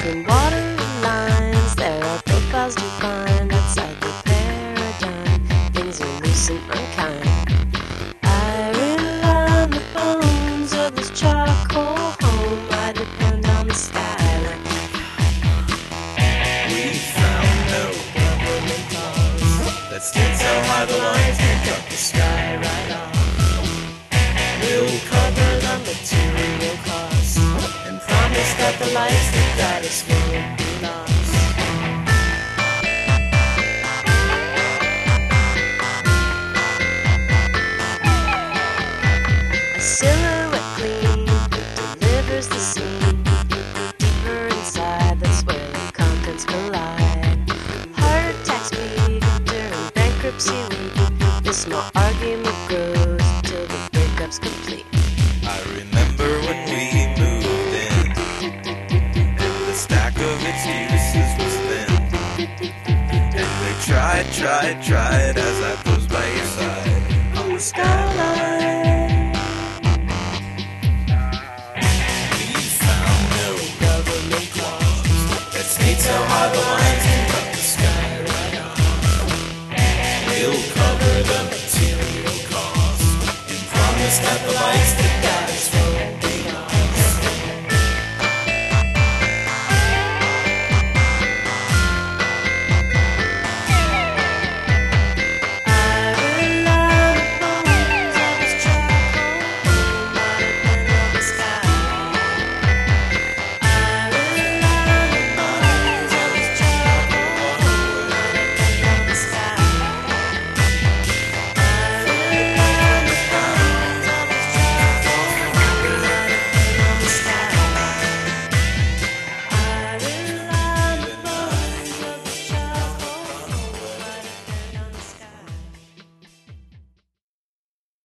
Between water lines, there are profiles defined. Outside the paradigm, things are loose and unkind. I rely on the bones of this charcoal home. I depend on the skyline. We found no government laws that states how high the lines can cut the sky right off. We'll cover the material costs and promise that the lights that guide us won't be lost. A silhouette gleam delivers the scene. Deeper inside, that's where the contents collide. Heart attacks speed during bankruptcy week. This small argument grows till the breakup's complete. I remember when we moved in, and the stack of excuses was thin. And they tried as I posed by your side on the skyline.